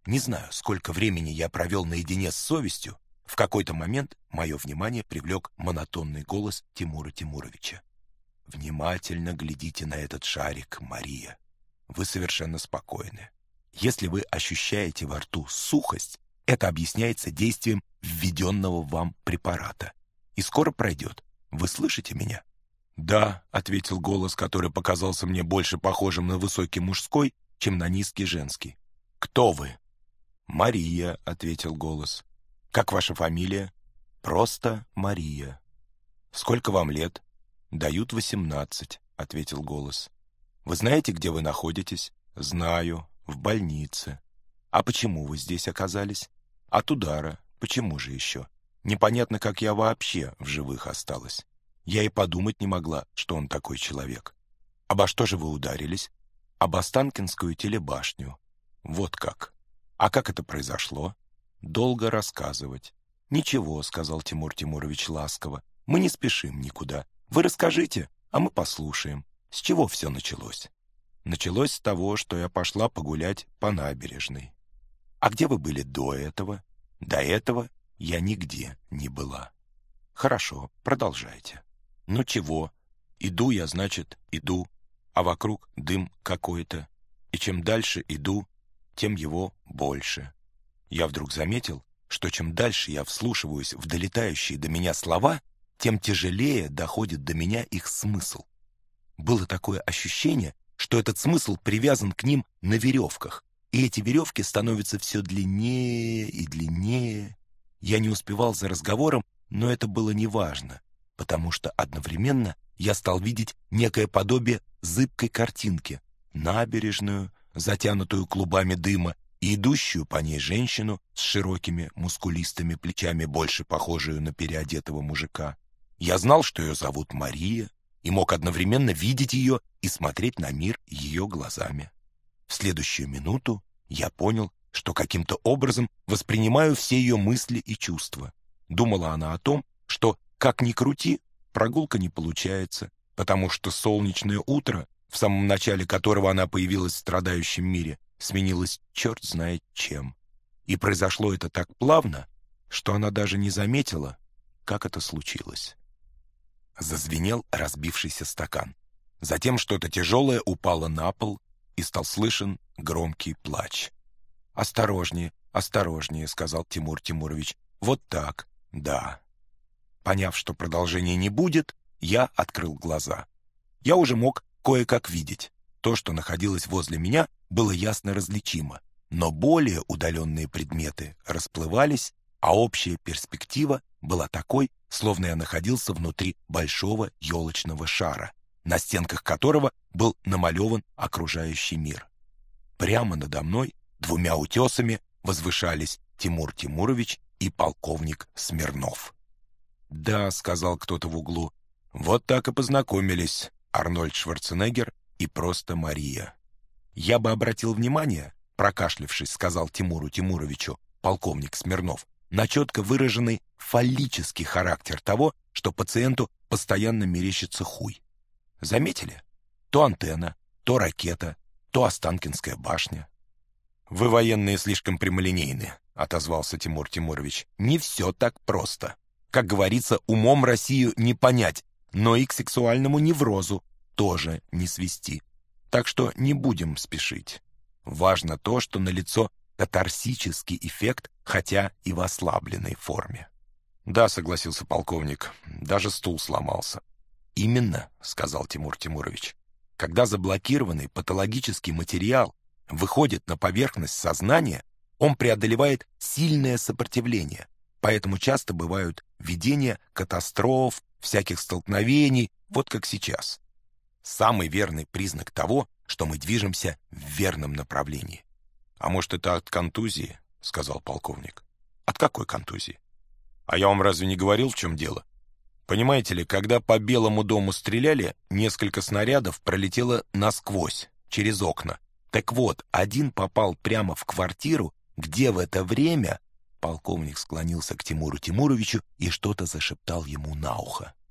Не знаю, сколько времени я провел наедине с совестью, в какой-то момент мое внимание привлек монотонный голос Тимура Тимуровича. «Внимательно глядите на этот шарик, Мария. Вы совершенно спокойны. Если вы ощущаете во рту сухость, это объясняется действием введенного вам препарата. И скоро пройдет. Вы слышите меня?» «Да», — ответил голос, который показался мне больше похожим на высокий мужской, чем на низкий женский. «Кто вы?» «Мария», — ответил голос. «Как ваша фамилия?» «Просто Мария». «Сколько вам лет?» «Дают 18», — ответил голос. «Вы знаете, где вы находитесь?» «Знаю. В больнице». «А почему вы здесь оказались?» «От удара. Почему же еще? Непонятно, как я вообще в живых осталась. Я и подумать не могла, что он такой человек». «Обо что же вы ударились?» «Об Останкинскую телебашню». «Вот как. А как это произошло?» «Долго рассказывать». «Ничего», — сказал Тимур Тимурович ласково. «Мы не спешим никуда. Вы расскажите, а мы послушаем. С чего все началось?» «Началось с того, что я пошла погулять по набережной». «А где вы были до этого?» «До этого я нигде не была». «Хорошо, продолжайте». «Ну чего? Иду я, значит, иду, а вокруг дым какой-то. И чем дальше иду, тем его больше. Я вдруг заметил, что чем дальше я вслушиваюсь в долетающие до меня слова, тем тяжелее доходит до меня их смысл. Было такое ощущение, что этот смысл привязан к ним на веревках, и эти веревки становятся все длиннее и длиннее. Я не успевал за разговором, но это было неважно, потому что одновременно я стал видеть некое подобие зыбкой картинки, набережную, затянутую клубами дыма, и идущую по ней женщину с широкими мускулистыми плечами, больше похожую на переодетого мужика. Я знал, что ее зовут Мария, и мог одновременно видеть ее и смотреть на мир ее глазами. В следующую минуту я понял, что каким-то образом воспринимаю все ее мысли и чувства. Думала она о том, что, как ни крути, прогулка не получается, потому что солнечное утро, в самом начале которого она появилась в страдающем мире, сменилось черт знает чем. И произошло это так плавно, что она даже не заметила, как это случилось. Зазвенел разбившийся стакан. Затем что-то тяжелое упало на пол, и стал слышен громкий плач. «Осторожнее, осторожнее», — сказал Тимур Тимурович. «Вот так, да». Поняв, что продолжения не будет, я открыл глаза. Я уже мог кое-как видеть. То, что находилось возле меня, было ясно различимо, но более удаленные предметы расплывались, а общая перспектива была такой, словно я находился внутри большого елочного шара, на стенках которого был намалеван окружающий мир. Прямо надо мной двумя утесами возвышались Тимур Тимурович и полковник Смирнов. «Да», — сказал кто-то в углу, — «вот так и познакомились Арнольд Шварценеггер и просто Мария». «Я бы обратил внимание», — прокашлявшись, сказал Тимуру Тимуровичу полковник Смирнов, на четко выраженный фаллический характер того, что пациенту постоянно мерещится хуй. Заметили? То антенна, то ракета, то Останкинская башня. «Вы, военные, слишком прямолинейны», — отозвался Тимур Тимурович. «Не все так просто. Как говорится, умом Россию не понять, но и к сексуальному неврозу тоже не свести. Так что не будем спешить. Важно то, что налицо катарсический эффект, хотя и в ослабленной форме». «Да», — согласился полковник, — «даже стул сломался». «Именно», — сказал Тимур Тимурович, — «когда заблокированный патологический материал выходит на поверхность сознания, он преодолевает сильное сопротивление, поэтому часто бывают видения катастроф, всяких столкновений, вот как сейчас. Самый верный признак того, что мы движемся в верном направлении». «А может, это от контузии?» — сказал полковник. «От какой контузии?» «А я вам разве не говорил, в чем дело? Понимаете ли, когда по Белому дому стреляли, несколько снарядов пролетело насквозь, через окна. Так вот, один попал прямо в квартиру, где в это время...» Полковник склонился к Тимуру Тимуровичу и что-то зашептал ему на ухо.